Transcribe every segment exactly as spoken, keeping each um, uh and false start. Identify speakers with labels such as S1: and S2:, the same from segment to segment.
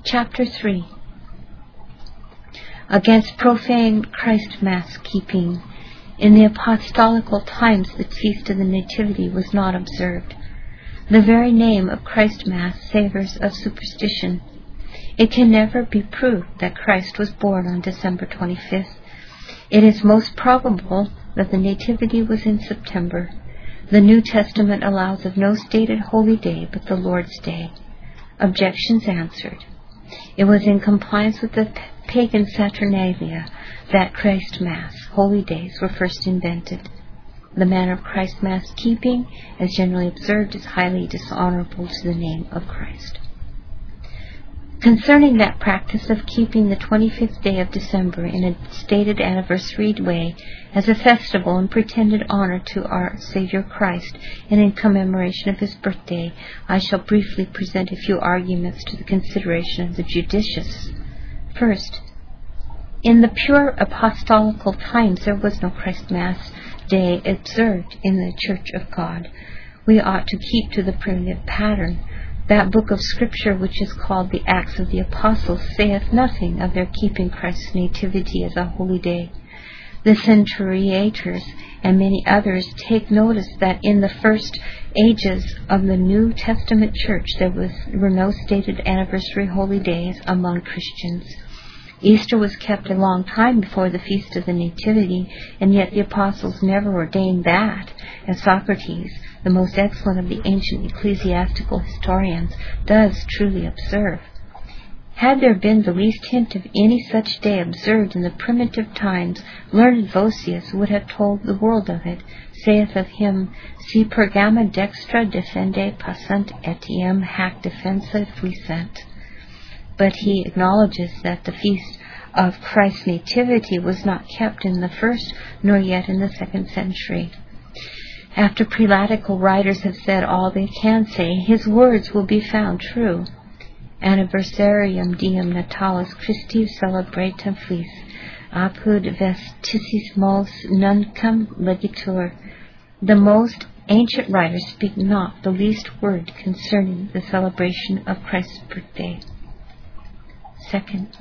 S1: Chapter three. Against profane Christ Mass keeping. In the apostolical times the feast of the Nativity was not observed. The very name of Christ Mass savours of superstition. It can never be proved that Christ was born on December twenty-fifth. It is most probable that the Nativity was in September. The New Testament allows of no stated holy day but the Lord's Day. Objections answered. It was in compliance with the pagan Saturnalia that Christ Mass, holy days, were first invented. The manner of Christ Mass keeping, as generally observed, is highly dishonorable to the name of Christ. Concerning that practice of keeping the twenty-fifth day of December in a stated anniversary way as a festival in pretended honor to our Savior Christ and in commemoration of his birthday, I shall briefly present a few arguments to the consideration of the judicious. First, in the pure apostolical times there was no Christ Mass day observed in the Church of God. We ought to keep to the primitive pattern. That book of Scripture which is called the Acts of the Apostles saith nothing of their keeping Christ's nativity as a holy day. The Centuriators and many others take notice that in the first ages of the New Testament Church there was, were no stated anniversary holy days among Christians. Easter was kept a long time before the Feast of the Nativity, and yet the Apostles never ordained that, as Socrates, the most excellent of the ancient ecclesiastical historians, does truly observe. Had there been the least hint of any such day observed in the primitive times, learned Vossius would have told the world of it, saith of him, Si Pergama dextra defende passant etiam hac defensa fuissent. But he acknowledges that the feast of Christ's Nativity was not kept in the first, nor yet in the second century. After prelatical writers have said all they can say, his words will be found true. Anniversarium diem natalis Christi celebratum flis, apud vestissimos nuncam legitur. The most ancient writers speak not the least word concerning the celebration of Christ's birthday. Second,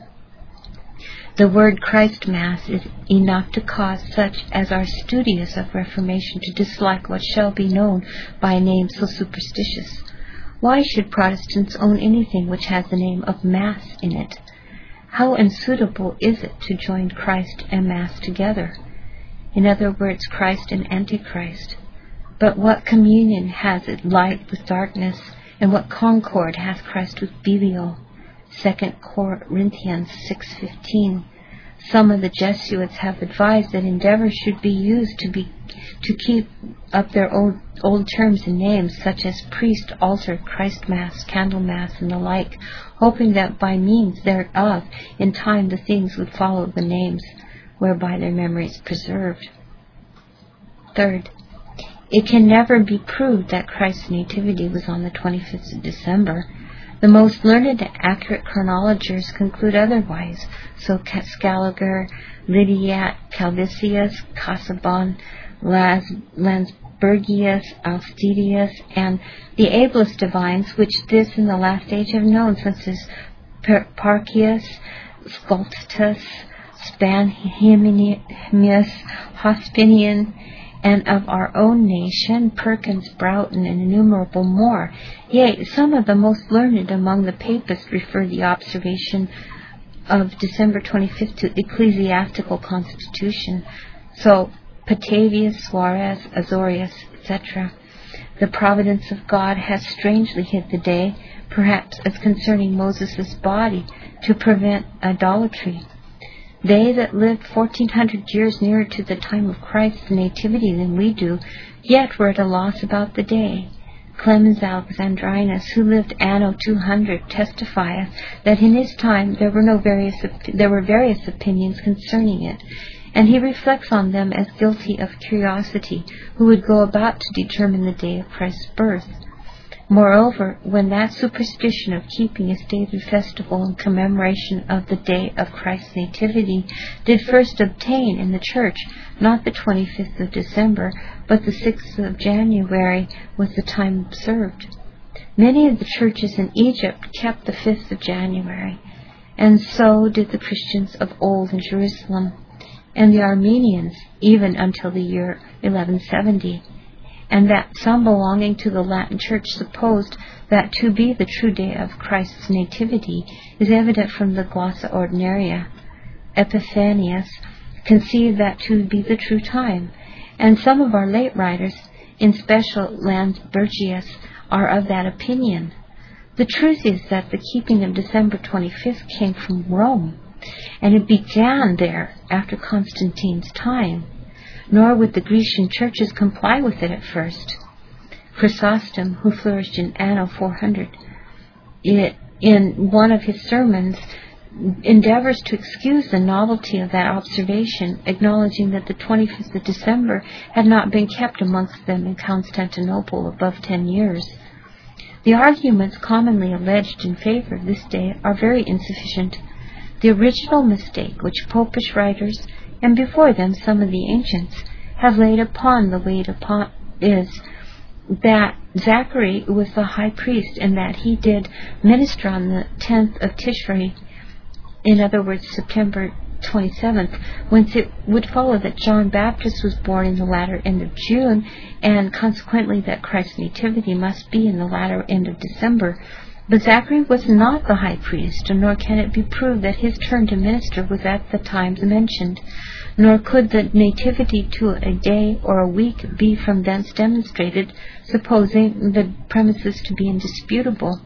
S1: the word Christ Mass is enough to cause such as are studious of Reformation to dislike what shall be known by a name so superstitious. Why should Protestants own anything which has the name of Mass in it? How unsuitable is it to join Christ and Mass together? In other words, Christ and Antichrist. But what communion has it light with darkness, and what concord has Christ with Belial? Second Corinthians six fifteen. Some of the Jesuits have advised that endeavors should be used to be to keep up their old, old terms and names, such as priest, altar, Christ Mass, candle Mass, and the like, hoping that by means thereof in time the things would follow the names, whereby their memory is preserved. Third, it can never be proved that Christ's Nativity was on the twenty-fifth of December. The most learned and accurate chronologers conclude otherwise, so Scaliger, Lydiat, Calvisius, Casaubon, Las, Landsbergius, Alstidius, and the ablest divines which this in the last age have known, such as Parcius, Sculptus, Spanhemius, Hospinian, and of our own nation, Perkins, Broughton, and innumerable more. Yea, some of the most learned among the papists refer the observation of December twenty-fifth to ecclesiastical constitution. So, Petavius, Suarez, Azorius, et cetera. The providence of God has strangely hid the day, perhaps as concerning Moses' body, to prevent idolatry. They that lived fourteen hundred years nearer to the time of Christ's nativity than we do, yet were at a loss about the day. Clemens Alexandrinus, who lived anno two hundred, testifieth that in his time there were no various there were various opinions concerning it, and he reflects on them as guilty of curiosity, who would go about to determine the day of Christ's birth. Moreover, when that superstition of keeping a stated festival in commemoration of the day of Christ's nativity did first obtain in the Church, not the twenty-fifth of December, but the sixth of January was the time observed. Many of the churches in Egypt kept the fifth of January, and so did the Christians of old in Jerusalem, and the Armenians even until the year eleven seventy, and that some belonging to the Latin Church supposed that to be the true day of Christ's nativity is evident from the Glossa Ordinaria. Epiphanius conceived that to be the true time, and some of our late writers, in special Lambergius, are of that opinion. The truth is that the keeping of December twenty-fifth came from Rome, and it began there after Constantine's time, nor would the Grecian churches comply with it at first. Chrysostom, who flourished in Anno four hundred, it, in one of his sermons, endeavors to excuse the novelty of that observation, acknowledging that the twenty-fifth of December had not been kept amongst them in Constantinople above ten years. The arguments commonly alleged in favor of this day are very insufficient. The original mistake which Popish writers, and before them some of the ancients, have laid upon the weight upon is that Zachary was the high priest, and that he did minister on the tenth of Tishri, in other words, September twenty-seventh, whence it would follow that John Baptist was born in the latter end of June, and consequently that Christ's nativity must be in the latter end of December. But Zachary was not the high priest, nor can it be proved that his turn to minister was at the times mentioned, nor could the nativity to a day or a week be from thence demonstrated, supposing the premises to be indisputable.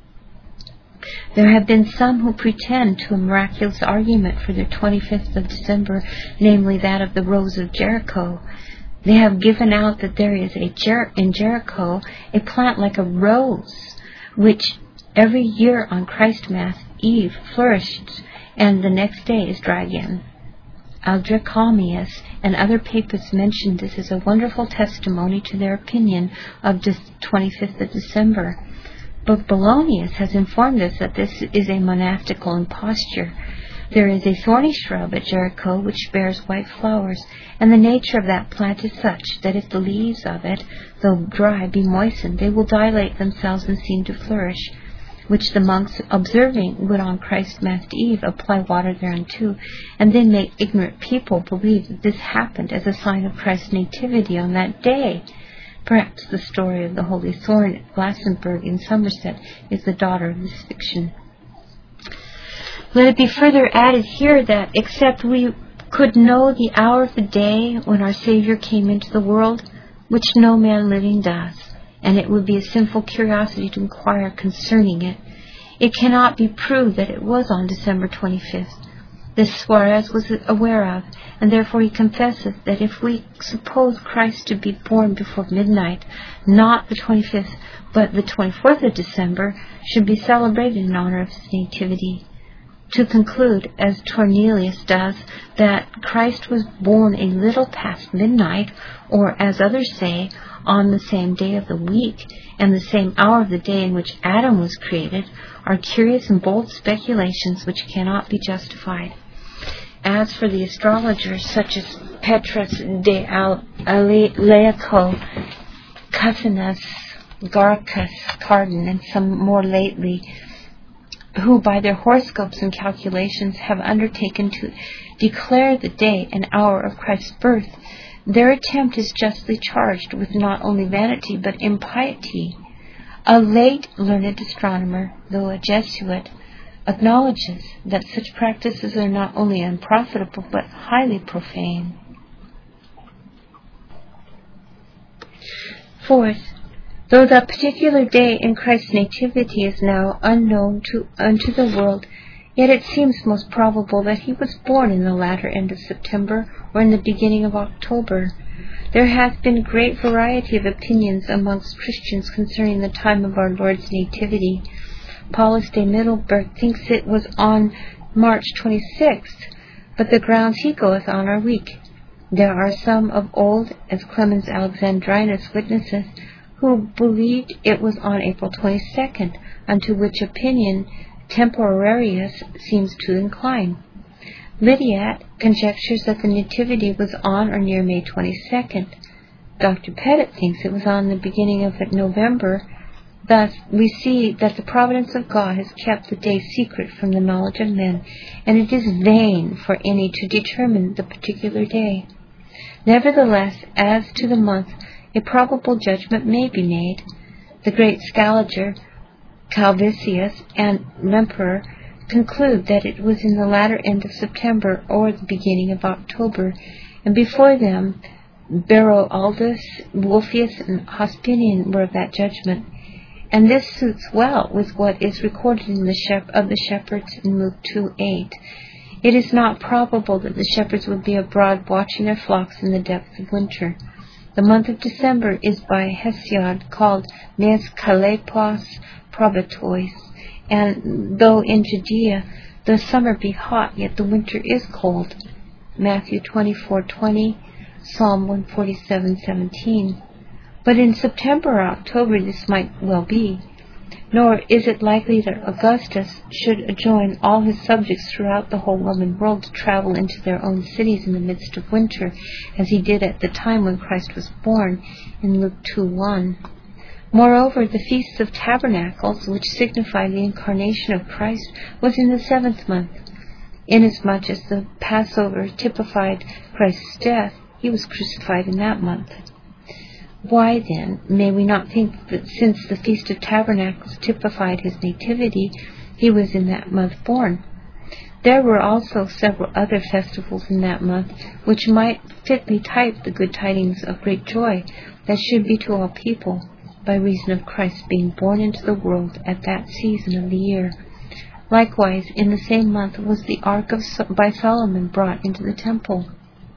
S1: There have been some who pretend to a miraculous argument for the twenty-fifth of December, namely that of the Rose of Jericho. They have given out that there is a Jer- in Jericho a plant like a rose, which every year on Christmas Eve flourished, and the next day is dry again. Aldricamius and other papists mentioned this as a wonderful testimony to their opinion of the twenty-fifth of December. But Bolognius has informed us that this is a monastical imposture. There is a thorny shrub at Jericho which bears white flowers, and the nature of that plant is such that if the leaves of it, though dry, be moistened, they will dilate themselves and seem to flourish, which the monks observing would on Christmas Eve apply water thereunto, and then make ignorant people believe that this happened as a sign of Christ's nativity on that day. Perhaps the story of the Holy Thorn at Glastonbury in Somerset is the daughter of this fiction. Let it be further added here that, except we could know the hour of the day when our Savior came into the world, which no man living does, and it would be a sinful curiosity to inquire concerning it, it cannot be proved that it was on December twenty-fifth. This Suarez was aware of, and therefore he confesseth that if we suppose Christ to be born before midnight, not the twenty-fifth, but the twenty-fourth of December, should be celebrated in honor of his nativity. To conclude, as Tornelius does, that Christ was born a little past midnight, or, as others say, on the same day of the week, and the same hour of the day in which Adam was created, are curious and bold speculations which cannot be justified. As for the astrologers, such as Petrus de Aleaco, Cussinus, Garcus, Cardan, and some more lately, who by their horoscopes and calculations have undertaken to declare the day and hour of Christ's birth, their attempt is justly charged with not only vanity but impiety. A late learned astronomer, though a Jesuit, acknowledges that such practices are not only unprofitable but highly profane. Fourth, though the particular day in Christ's nativity is now unknown to unto the world, yet it seems most probable that he was born in the latter end of September or in the beginning of October. There hath been great variety of opinions amongst Christians concerning the time of our Lord's nativity. Paulus de Middelburg thinks it was on March twenty-sixth, but the grounds he goeth on are weak. There are some of old, as Clemens Alexandrinus witnesseth, who believed it was on April twenty-second, unto which opinion Temporarius seems to incline. Lydiat conjectures that the nativity was on or near May twenty-second. Doctor Pettit thinks it was on the beginning of November. Thus, we see that the providence of God has kept the day secret from the knowledge of men, and it is vain for any to determine the particular day. Nevertheless, as to the month, a probable judgment may be made. The great Scaliger, Calvisius, and Lemperor conclude that it was in the latter end of September or the beginning of October, and before them Beroaldus, Wolfius, and Hospinian were of that judgment. And this suits well with what is recorded in the shep- of the shepherds in Luke two eight. It is not probable that the shepherds would be abroad watching their flocks in the depth of winter. The month of December is by Hesiod called Mes Calepos Probatois, and though in Judea the summer be hot, yet the winter is cold. Matthew twenty-four twenty, Psalm one forty-seven seventeen. But in September or October this might well be. Nor is it likely that Augustus should adjoin all his subjects throughout the whole Roman world to travel into their own cities in the midst of winter, as he did at the time when Christ was born, in Luke two one. Moreover, the Feasts of Tabernacles, which signify the incarnation of Christ, was in the seventh month. Inasmuch as the Passover typified Christ's death, he was crucified in that month. Why, then, may we not think that since the Feast of Tabernacles typified his nativity, he was in that month born? There were also several other festivals in that month, which might fitly type the good tidings of great joy that should be to all people, by reason of Christ being born into the world at that season of the year. Likewise, in the same month was the Ark of so- by Solomon brought into the temple.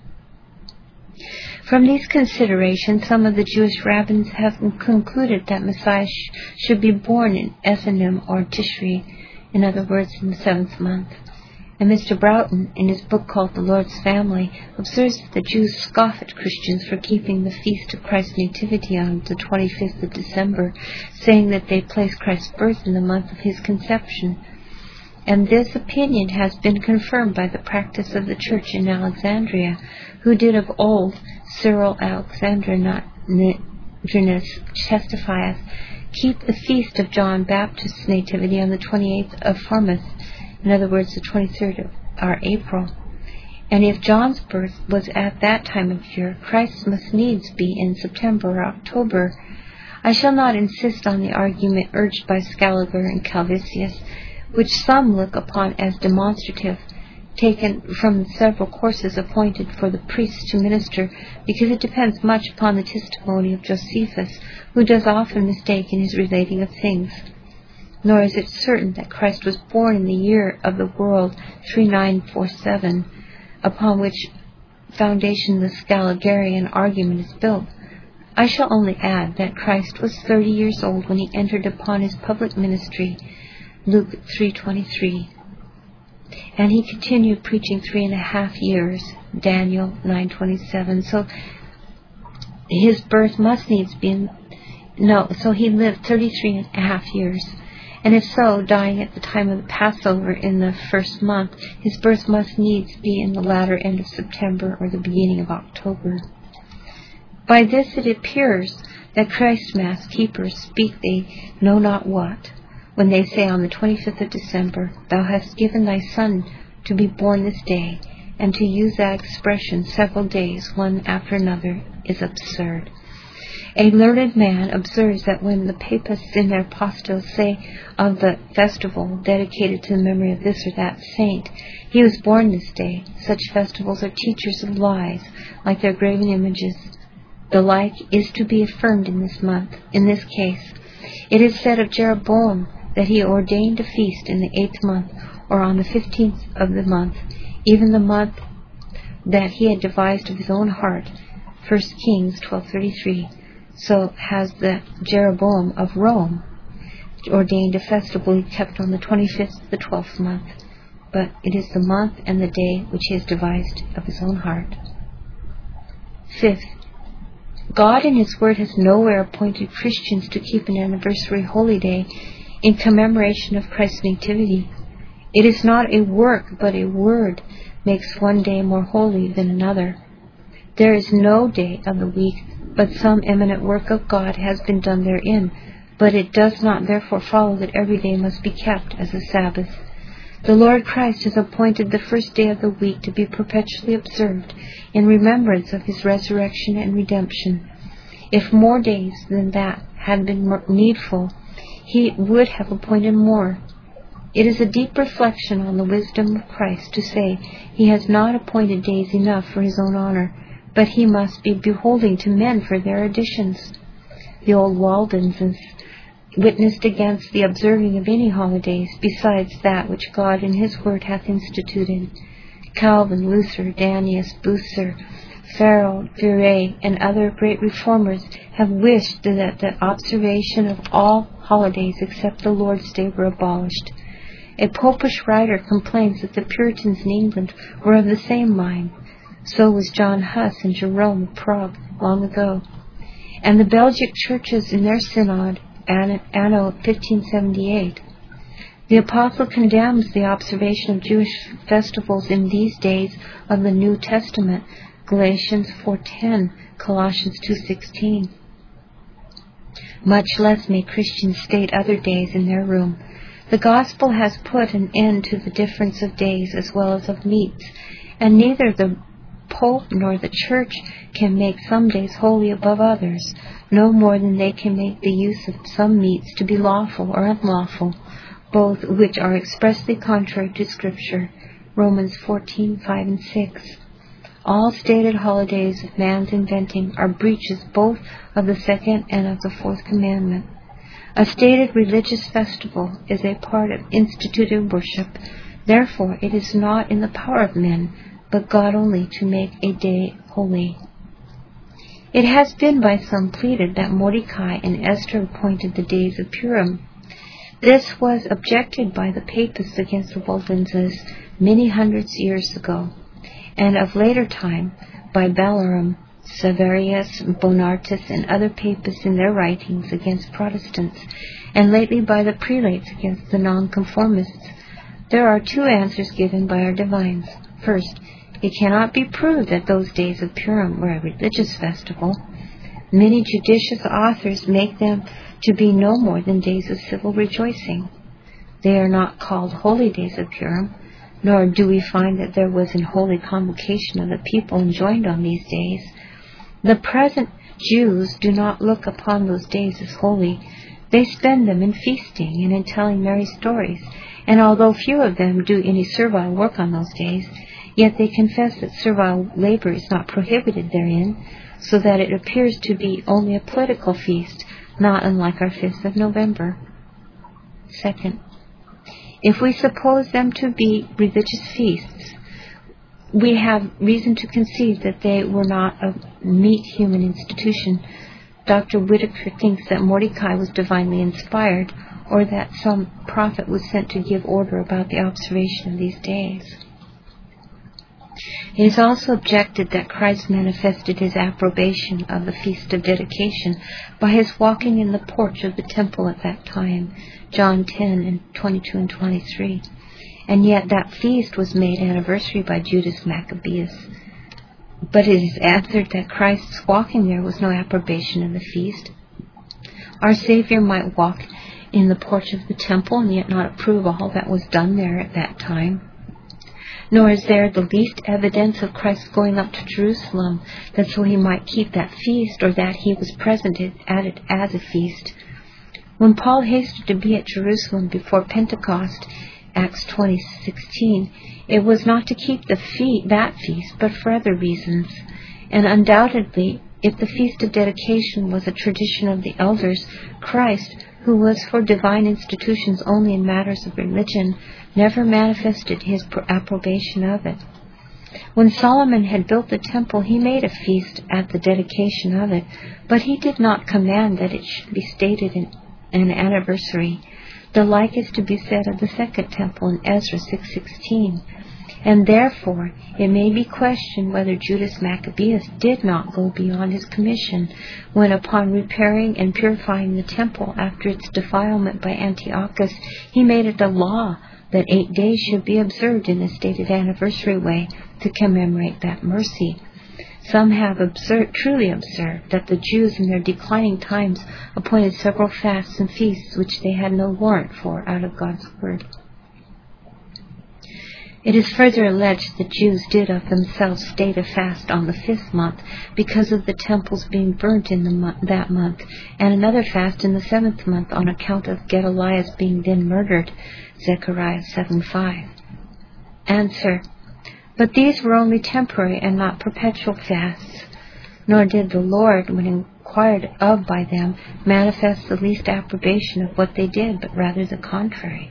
S1: From these considerations, some of the Jewish rabbins have concluded that Messiah sh- should be born in Ethanim or Tishri, in other words, in the seventh month. And Mister Broughton, in his book called The Lord's Family, observes that the Jews scoff at Christians for keeping the feast of Christ's Nativity on the twenty-fifth of December, saying that they place Christ's birth in the month of his conception. And this opinion has been confirmed by the practice of the church in Alexandria, who did of old, Cyril Alexandrinus testifieth, keep the feast of John Baptist's nativity on the twenty-eighth of Pharmeth, in other words, the twenty-third of our April. And if John's birth was at that time of year, Christ must needs be in September or October. I shall not insist on the argument urged by Scaliger and Calvisius, which some look upon as demonstrative, taken from the several courses appointed for the priests to minister, because it depends much upon the testimony of Josephus, who does often mistake in his relating of things. Nor is it certain that Christ was born in the year of the world three nine four seven, upon which foundation the Scaligerian argument is built. I shall only add that Christ was thirty years old when he entered upon his public ministry, Luke three twenty-three, and he continued preaching three and a half years, Daniel nine twenty-seven. So his birth must needs be in, no, so he lived thirty-three and a half years. And if so, dying at the time of the Passover in the first month, his birth must needs be in the latter end of September or the beginning of October. By this it appears that Christ's Mass keepers speak they know not what, when they say on the twenty-fifth of December, Thou hast given thy Son to be born this day, and to use that expression several days, one after another, is absurd. A learned man observes that when the papists in their apostles say of the festival dedicated to the memory of this or that saint, he was born this day, such festivals are teachers of lies, like their graven images. The like is to be affirmed in this month. In this case, it is said of Jeroboam that he ordained a feast in the eighth month, or on the fifteenth of the month, even the month that he had devised of his own heart. First Kings twelve thirty-three. So has the Jeroboam of Rome ordained a festival kept on the twenty-fifth of the twelfth month, but it is the month and the day which he has devised of his own heart. Fifth, God in his word has nowhere appointed Christians to keep an anniversary holy day in commemoration of Christ's nativity. It is not a work, but a word makes one day more holy than another. There is no day of the week but some eminent work of God has been done therein, But it does not therefore follow that every day must be kept as a Sabbath. The Lord Christ has appointed the first day of the week to be perpetually observed in remembrance of his resurrection and redemption. If more days than that had been needful, he would have appointed more. It is a deep reflection on the wisdom of Christ to say he has not appointed days enough for his own honor, but he must be beholding to men for their additions. The old Waldenses witnessed against the observing of any holidays besides that which God in his word hath instituted. Calvin, Luther, Danius, Bucer, Farel, Viret, and other great reformers have wished that the observation of all holidays except the Lord's Day were abolished. A popish writer complains that the Puritans in England were of the same mind. So was John Huss and Jerome of Prague long ago. And the Belgic churches in their synod anno fifteen seventy-eight. The apostle condemns the observation of Jewish festivals in these days of the New Testament, Galatians four ten, Colossians two sixteen. Much less may Christians state other days in their room. The gospel has put an end to the difference of days as well as of meats, and neither the Pope nor the Church can make some days holy above others, no more than they can make the use of some meats to be lawful or unlawful, both which are expressly contrary to Scripture. Romans fourteen five and six. All stated holidays of man's inventing are breaches both of the second and of the fourth commandment. A stated religious festival is a part of instituted worship. Therefore, it is not in the power of men, but God only, to make a day holy. It has been by some pleaded that Mordecai and Esther appointed the days of Purim. This was objected by the papists against the Waldenses many hundreds years ago, and of later time by Balaram, Severius, Bonartus, and other papists in their writings against Protestants, and lately by the prelates against the nonconformists. There are two answers given by our divines. First, it cannot be proved that those days of Purim were a religious festival. Many judicious authors make them to be no more than days of civil rejoicing. They are not called holy days of Purim, nor do we find that there was an holy convocation of the people enjoined on these days. The present Jews do not look upon those days as holy. They spend them in feasting and in telling merry stories, and although few of them do any servile work on those days, yet they confess that servile labor is not prohibited therein, so that it appears to be only a political feast, not unlike our fifth of November. Second, if we suppose them to be religious feasts, we have reason to conceive that they were not a meet human institution. Doctor Whitaker thinks that Mordecai was divinely inspired, or that some prophet was sent to give order about the observation of these days. It is also objected that Christ manifested his approbation of the Feast of Dedication by his walking in the porch of the temple at that time, John ten and twenty-two and twenty-three. And yet that feast was made anniversary by Judas Maccabeus. But it is answered that Christ's walking there was no approbation of the feast. Our Savior might walk in the porch of the temple and yet not approve all that was done there at that time. Nor is there the least evidence of Christ going up to Jerusalem, that so he might keep that feast, or that he was present at it as a feast. When Paul hasted to be at Jerusalem before Pentecost, Acts twenty sixteen, it was not to keep the fe- that feast, but for other reasons. And undoubtedly, if the Feast of Dedication was a tradition of the elders, Christ, who was for divine institutions only in matters of religion, never manifested his approbation of it. When Solomon had built the temple, he made a feast at the dedication of it, but he did not command that it should be stated in an anniversary. The like is to be said of the second temple in Ezra six sixteen, and therefore it may be questioned whether Judas Maccabeus did not go beyond his commission when, upon repairing and purifying the temple after its defilement by Antiochus, he made it a law that eight days should be observed in a stated anniversary way to commemorate that mercy. Some have observed, truly observed that the Jews in their declining times appointed several fasts and feasts which they had no warrant for out of God's word. It is further alleged that Jews did of themselves state a fast on the fifth month because of the temples being burnt in the mo- that month, and another fast in the seventh month on account of Gedaliah being then murdered, Zechariah seven five. Answer: but these were only temporary and not perpetual fasts, nor did the Lord, when inquired of by them, manifest the least approbation of what they did, but rather the contrary.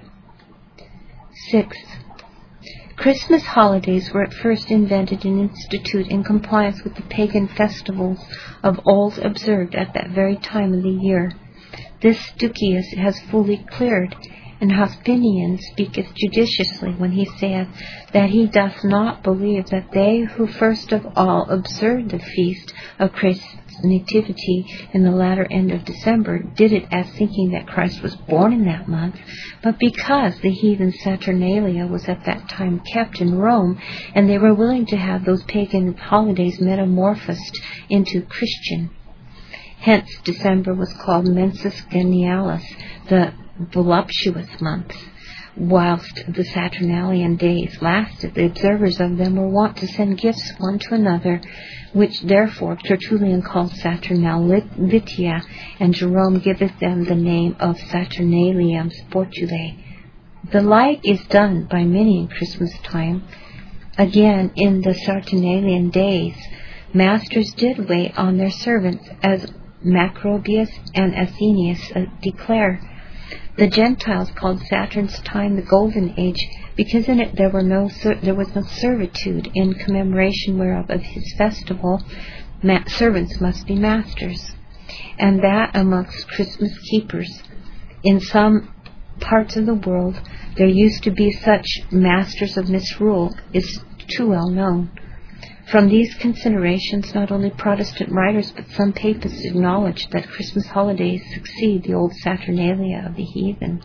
S1: Sixth, Christmas holidays were at first invented and instituted in compliance with the pagan festivals of old observed at that very time of the year. This Ducius has fully cleared, and Hospinian speaketh judiciously when he saith that he doth not believe that they who first of all observed the feast of Christ's nativity in the latter end of December did it as thinking that Christ was born in that month, but because the heathen Saturnalia was at that time kept in Rome, and they were willing to have those pagan holidays metamorphosed into Christian. Hence December was called Mensis Genialis, the voluptuous month. Whilst the Saturnalian days lasted, the observers of them were wont to send gifts one to another, which therefore Tertullian calls Saturnalitia, and Jerome giveth them the name of Saturnalium Sportulae. The like is done by many in Christmas time. Again, in the Saturnalian days, masters did wait on their servants, as Macrobius and Athenius uh, declare. The Gentiles called Saturn's time the Golden Age, because in it there were no ser- there was no servitude, in commemoration whereof of his festival ma- servants must be masters, and that amongst Christmas keepers. In some parts of the world there used to be such masters of misrule is too well known. From these considerations, not only Protestant writers but some papists acknowledge that Christmas holidays succeed the old Saturnalia of the heathen.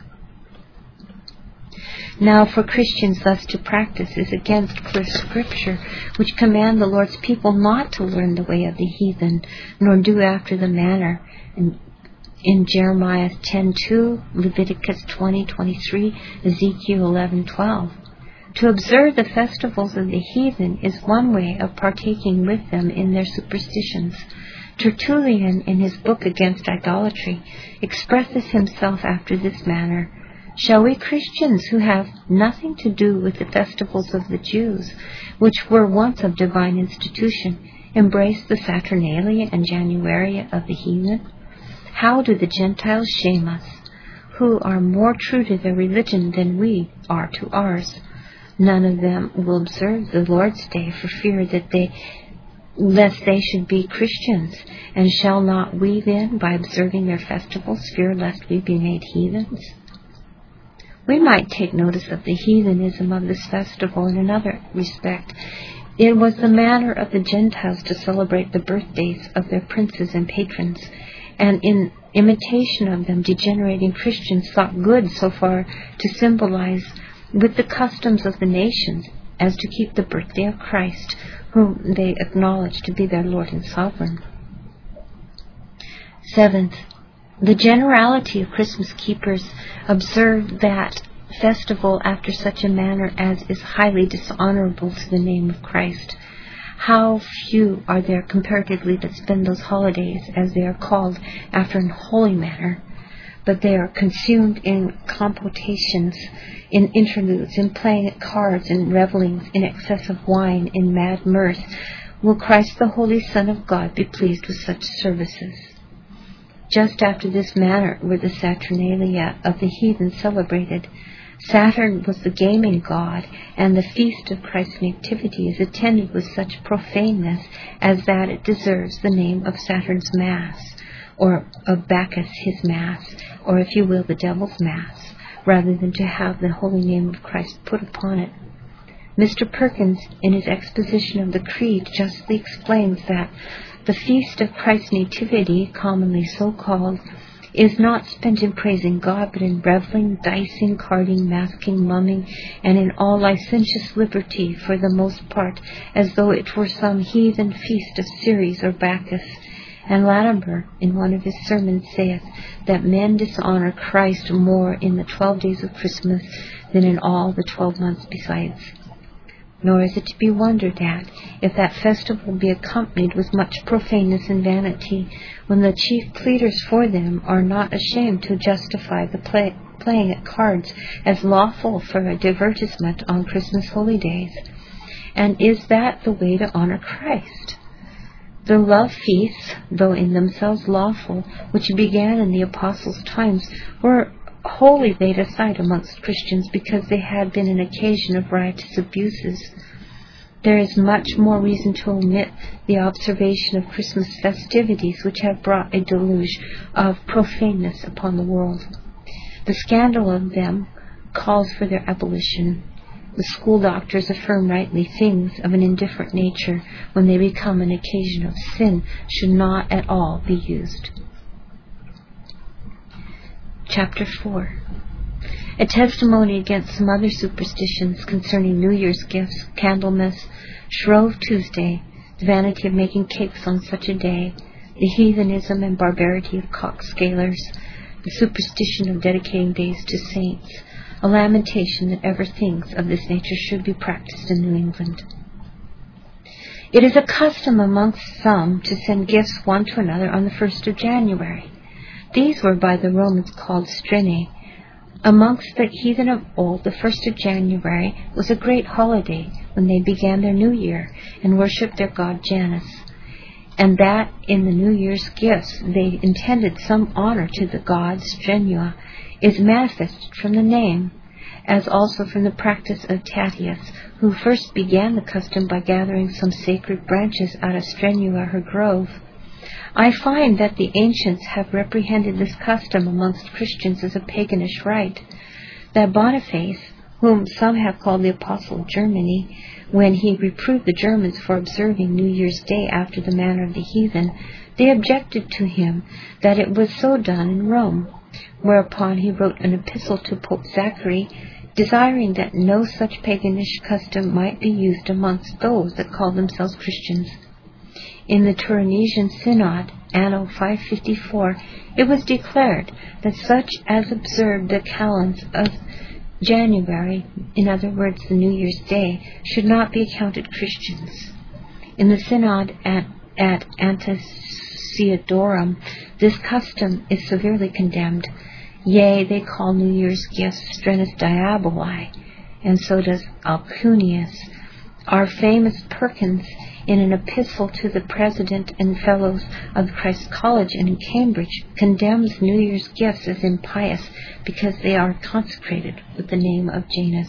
S1: Now, for Christians thus to practice is against clear Scripture, which command the Lord's people not to learn the way of the heathen, nor do after the manner. In, in Jeremiah ten two, Leviticus twenty twenty-three, Ezekiel eleven twelve. To observe the festivals of the heathen is one way of partaking with them in their superstitions. Tertullian, in his book Against Idolatry, expresses himself after this manner: shall we Christians, who have nothing to do with the festivals of the Jews, which were once of divine institution, embrace the Saturnalia and Januaria of the heathen? How do the Gentiles shame us, who are more true to their religion than we are to ours? None of them will observe the Lord's Day for fear that they, lest they should be Christians. And shall not we then, by observing their festivals, fear lest we be made heathens? We might take notice of the heathenism of this festival in another respect. It was the manner of the Gentiles to celebrate the birthdays of their princes and patrons, and in imitation of them, degenerating Christians thought good so far to symbolize with the customs of the nations as to keep the birthday of Christ, whom they acknowledge to be their Lord and Sovereign. Seventh, the generality of Christmas keepers observe that festival after such a manner as is highly dishonorable to the name of Christ. How few are there comparatively that spend those holidays, as they are called, after an holy manner, but they are consumed in computations, in interludes, in playing at cards, in revellings, in excess of wine, in mad mirth. Will Christ the Holy Son of God be pleased with such services? Just after this manner were the Saturnalia of the heathen celebrated. Saturn was the gaming god, and the feast of Christ's nativity is attended with such profaneness as that it deserves the name of Saturn's Mass, or of Bacchus his Mass, or if you will, the Devil's Mass, rather than to have the holy name of Christ put upon it. Mister Perkins, in his exposition of the Creed, justly explains that the feast of Christ's nativity, commonly so called, is not spent in praising God, but in reveling, dicing, carding, masking, mumming, and in all licentious liberty, for the most part, as though it were some heathen feast of Ceres or Bacchus. And Latimer, in one of his sermons, saith that men dishonour Christ more in the twelve days of Christmas than in all the twelve months besides. Nor is it to be wondered at if that festival be accompanied with much profaneness and vanity, when the chief pleaders for them are not ashamed to justify the play, playing at cards as lawful for a divertisement on Christmas holy days. And is that the way to honour Christ? The love feasts, though in themselves lawful, which began in the apostles' times, were wholly laid aside amongst Christians because they had been an occasion of riotous abuses. There is much more reason to omit the observation of Christmas festivities which have brought a deluge of profaneness upon the world. The scandal of them calls for their abolition. The school doctors affirm rightly things of an indifferent nature, when they become an occasion of sin, should not at all be used. Chapter four. A testimony against some other superstitions concerning New Year's gifts, Candlemas, Shrove Tuesday, the vanity of making cakes on such a day, the heathenism and barbarity of cock-scalers, the superstition of dedicating days to saints, a lamentation that ever things of this nature should be practiced in New England. It is a custom amongst some to send gifts one to another on the first of January. These were by the Romans called Strene. Amongst the heathen of old, the first of January was a great holiday when they began their new year and worshipped their god Janus, and that in the New Year's gifts they intended some honor to the god Strenua is manifested from the name, as also from the practice of Tatius, who first began the custom by gathering some sacred branches out of Strenua, her grove. I find that the ancients have reprehended this custom amongst Christians as a paganish rite. That Boniface, whom some have called the Apostle of Germany, when he reproved the Germans for observing New Year's Day after the manner of the heathen, they objected to him that it was so done in Rome, whereupon he wrote an epistle to Pope Zachary, desiring that no such paganish custom might be used amongst those that called themselves Christians. In the Turinesian Synod, anno five fifty-four, it was declared that such as observed the calends of January, in other words the New Year's Day, should not be accounted Christians. In the Synod at, at Antiochiadorum, this custom is severely condemned. Yea, they call New Year's gifts Strenis Diaboli, and so does Alcunius. Our famous Perkins, in an epistle to the President and Fellows of Christ's College in Cambridge, condemns New Year's gifts as impious because they are consecrated with the name of Janus.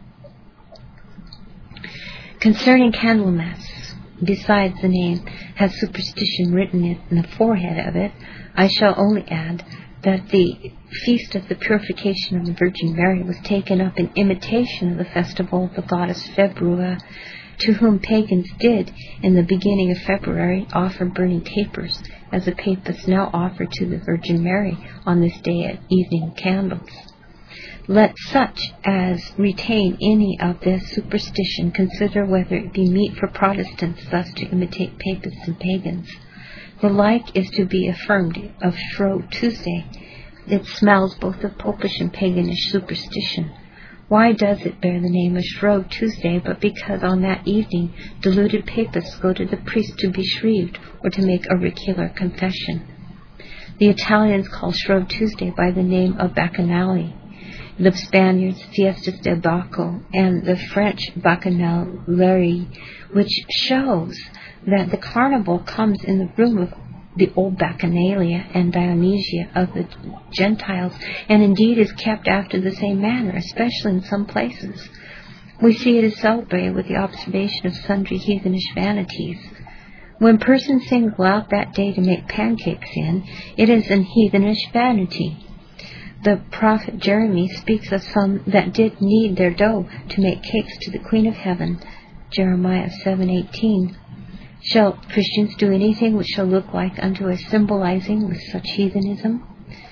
S1: Concerning Candlemas, besides the name has superstition written in the forehead of it, I shall only add that the feast of the purification of the Virgin Mary was taken up in imitation of the festival of the goddess Februa, to whom pagans did, in the beginning of February, offer burning tapers, as the papists now offer to the Virgin Mary on this day at evening candles. Let such as retain any of this superstition consider whether it be meet for Protestants thus to imitate papists and pagans. The like is to be affirmed of Shrove Tuesday. It smells both of popish and paganish superstition. Why does it bear the name of Shrove Tuesday but because on that evening deluded papists go to the priest to be shrived or to make auricular confession? The Italians call Shrove Tuesday by the name of Bacchanali, the Spaniards Fiestas de Bacco, and the French Bacchanalerie, which shows that the carnival comes in the room of the old Bacchanalia and Dionysia of the Gentiles, and indeed is kept after the same manner, especially in some places. We see it is celebrated with the observation of sundry heathenish vanities. When persons single out that day to make pancakes in, it is an heathenish vanity. The prophet Jeremy speaks of some that did knead their dough to make cakes to the Queen of Heaven, Jeremiah seven eighteen. Shall Christians do anything which shall look like unto a symbolizing with such heathenism?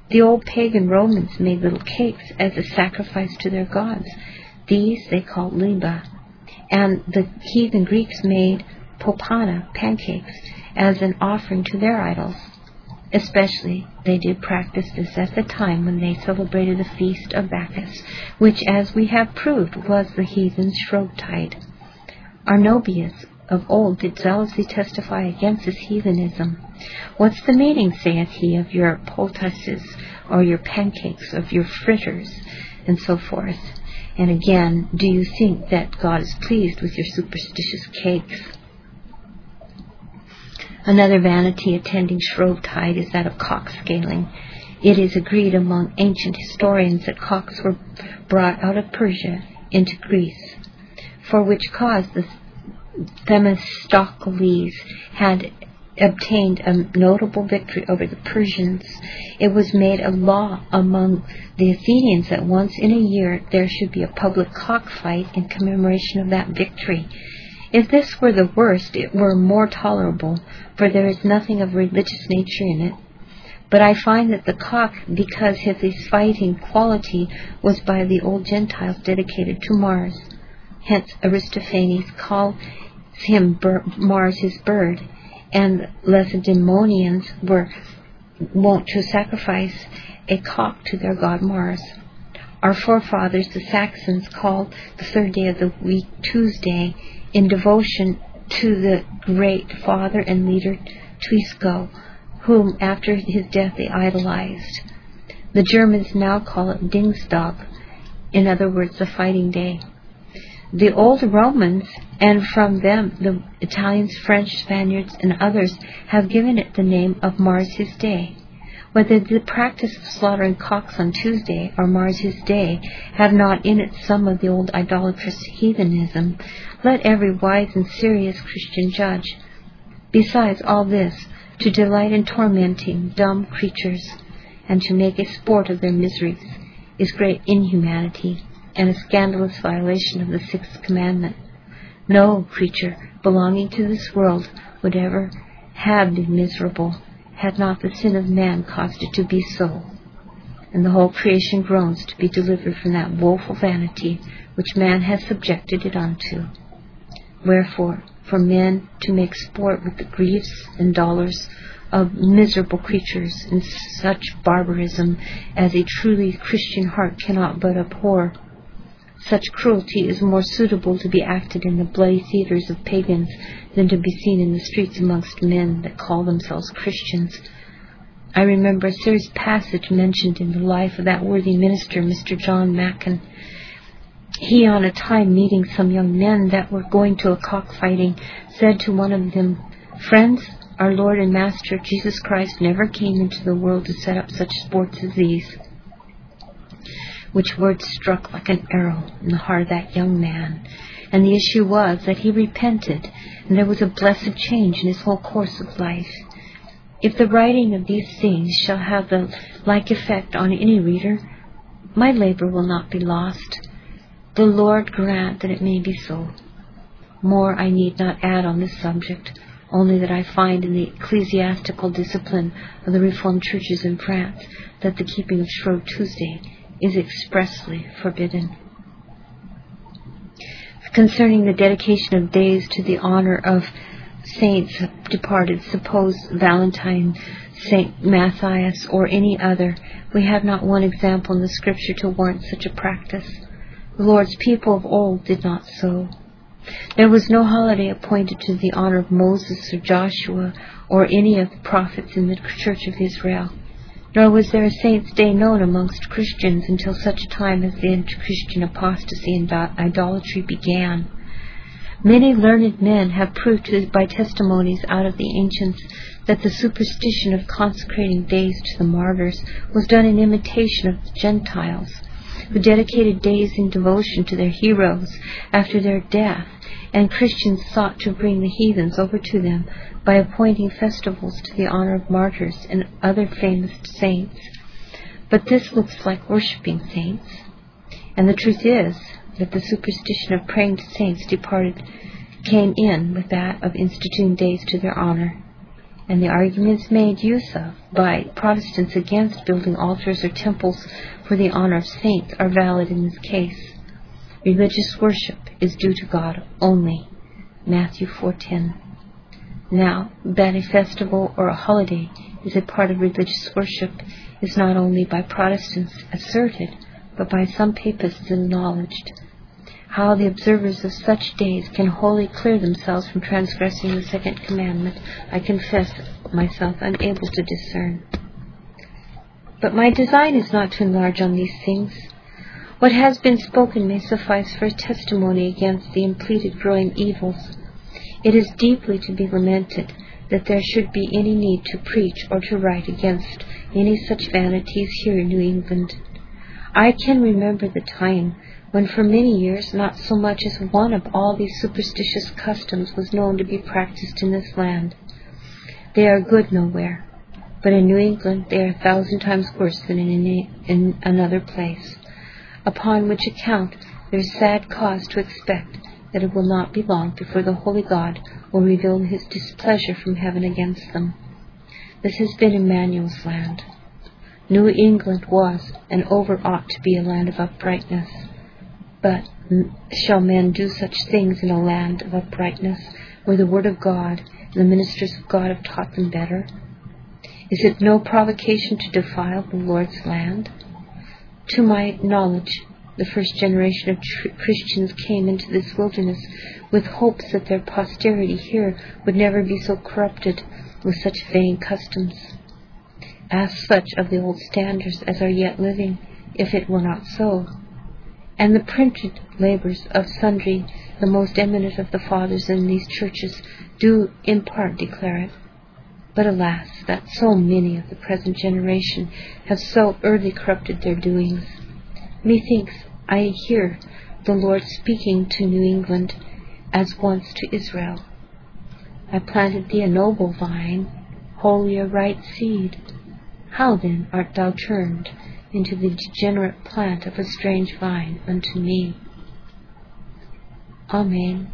S1: The old pagan Romans made little cakes as a sacrifice to their gods. These they called liba. And the heathen Greeks made popana, pancakes, as an offering to their idols. Especially they did practice this at the time when they celebrated the feast of Bacchus, which, as we have proved, was the heathen's Shrovetide. Arnobius of old did zealously testify against this heathenism. What's the meaning, saith he, of your poultices, or your pancakes, of your fritters, and so forth? And again, do you think that God is pleased with your superstitious cakes? Another vanity attending Shrovetide is that of cock scaling. It is agreed among ancient historians that cocks were brought out of Persia into Greece, for which cause the Themistocles had obtained a notable victory over the Persians. It was made a law among the Athenians that once in a year there should be a public cockfight in commemoration of that victory. If this were the worst, it were more tolerable, for there is nothing of religious nature in it. But I find that the cock, because his fighting quality was by the old Gentiles dedicated to Mars. Hence Aristophanes calls him bir- Mars his bird, and Lacedaemonians were wont to sacrifice a cock to their god Mars. Our forefathers, the Saxons, called the third day of the week Tuesday, in devotion to the great father and leader Tuisco, whom after his death they idolized. The Germans now call it Dienstag, in other words, the fighting day. The old Romans, and from them the Italians, French, Spaniards, and others, have given it the name of Mars his day. Whether the practice of slaughtering cocks on Tuesday or Mars his day have not in it some of the old idolatrous heathenism, let every wise and serious Christian judge. Besides all this, to delight in tormenting dumb creatures, and to make a sport of their miseries, is great inhumanity, and a scandalous violation of the sixth commandment. No creature belonging to this world would ever have been miserable, had not the sin of man caused it to be so. And the whole creation groans to be delivered from that woeful vanity which man has subjected it unto. Wherefore, for men to make sport with the griefs and dolours of miserable creatures in such barbarism as a truly Christian heart cannot but abhor, such cruelty is more suitable to be acted in the bloody theatres of pagans than to be seen in the streets amongst men that call themselves Christians. I remember a serious passage mentioned in the life of that worthy minister, Mister John Mackin. He, on a time meeting some young men that were going to a cockfighting, said to one of them, "Friends, our Lord and Master Jesus Christ never came into the world to set up such sports as these." Which words struck like an arrow in the heart of that young man, and the issue was that he repented, and there was a blessed change in his whole course of life. If the writing of these things shall have the like effect on any reader, my labor will not be lost. The Lord grant that it may be so. More I need not add on this subject, only that I find in the ecclesiastical discipline of the Reformed churches in France that the keeping of Shrove Tuesday is expressly forbidden. Concerning the dedication of days to the honor of saints departed, suppose Valentine, Saint Matthias, or any other, we have not one example in the Scripture to warrant such a practice. The Lord's people of old did not so. There was no holiday appointed to the honor of Moses or Joshua or any of the prophets in the Church of Israel. Nor was there a saint's day known amongst Christians until such time as the Christian apostasy and idolatry began. Many learned men have proved by testimonies out of the ancients that the superstition of consecrating days to the martyrs was done in imitation of the Gentiles, who dedicated days in devotion to their heroes after their death, and Christians sought to bring the heathens over to them by appointing festivals to the honor of martyrs and other famous saints. But this looks like worshipping saints, and the truth is that the superstition of praying to saints departed came in with that of instituting days to their honor. and the arguments made use of by Protestants against building altars or temples for the honor of saints are valid in this case. Religious worship is due to God only. Matthew four ten. Now, that a festival or a holiday is a part of religious worship is not only by Protestants asserted, but by some papists acknowledged. How the observers of such days can wholly clear themselves from transgressing the second commandment, I confess myself unable to discern. But my design is not to enlarge on these things. What has been spoken may suffice for a testimony against the impleaded growing evils. It is deeply to be lamented that there should be any need to preach or to write against any such vanities here in New England. I can remember the time when for many years not so much as one of all these superstitious customs was known to be practiced in this land. They are good nowhere, but in New England they are a thousand times worse than in, any, in another place, upon which account there is sad cause to expect that it will not be long before the Holy God will reveal his displeasure from heaven against them. This has been Emmanuel's land. New England was and over ought to be a land of uprightness. But shall men do such things in a land of uprightness, where the word of God and the ministers of God have taught them better? Is it no provocation to defile the Lord's land? To my knowledge, the first generation of tr- Christians came into this wilderness with hopes that their posterity here would never be so corrupted with such vain customs. Ask such of the old standers as are yet living, if it were not so. And the printed labors of sundry, the most eminent of the fathers in these churches, do in part declare it. But alas, that so many of the present generation have so early corrupted their doings. Methinks I hear the Lord speaking to New England as once to Israel. I planted thee a noble vine, wholly a right seed. How then art thou turned into the degenerate plant of a strange vine unto me? Amen.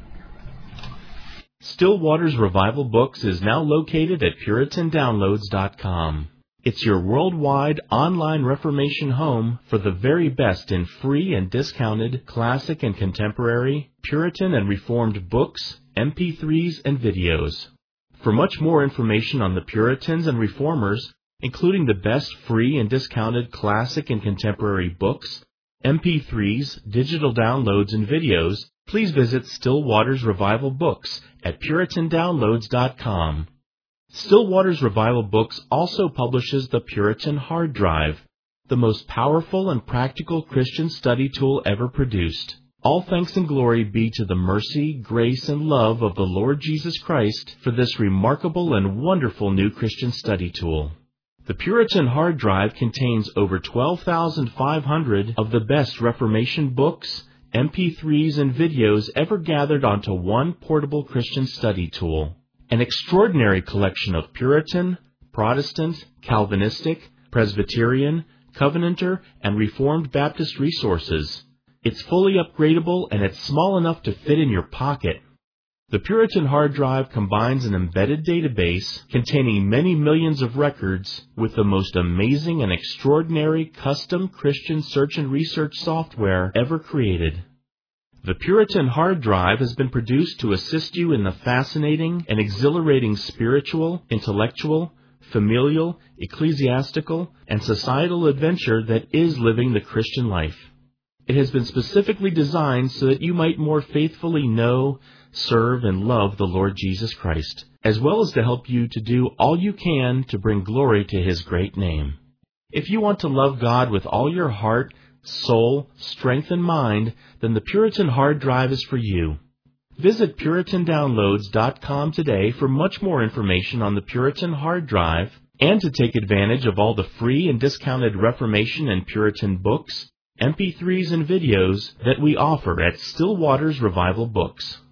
S2: Still Waters Revival Books is now located at Puritan Downloads dot com. It's your worldwide online Reformation home for the very best in free and discounted classic and contemporary, Puritan and Reformed books, M P threes, and videos. For much more information on the Puritans and Reformers, including the best free and discounted classic and contemporary books, M P threes, digital downloads, and videos, please visit Still Waters Revival Books at Puritan Downloads dot com. Still Waters Revival Books also publishes the Puritan Hard Drive, the most powerful and practical Christian study tool ever produced. All thanks and glory be to the mercy, grace, and love of the Lord Jesus Christ for this remarkable and wonderful new Christian study tool. The Puritan Hard Drive contains over twelve thousand five hundred of the best Reformation books, M P threes, and videos ever gathered onto one portable Christian study tool. An extraordinary collection of Puritan, Protestant, Calvinistic, Presbyterian, Covenanter, and Reformed Baptist resources. It's fully upgradable and it's small enough to fit in your pocket. The Puritan Hard Drive combines an embedded database containing many millions of records with the most amazing and extraordinary custom Christian search and research software ever created. The Puritan Hard Drive has been produced to assist you in the fascinating and exhilarating spiritual, intellectual, familial, ecclesiastical, and societal adventure that is living the Christian life. It has been specifically designed so that you might more faithfully know, serve, and love the Lord Jesus Christ, as well as to help you to do all you can to bring glory to His great name. If you want to love God with all your heart, soul, strength, and mind, then the Puritan Hard Drive is for you. Visit Puritan Downloads dot com today for much more information on the Puritan Hard Drive and to take advantage of all the free and discounted Reformation and Puritan books, M P threes, and videos that we offer at Still Waters Revival Books.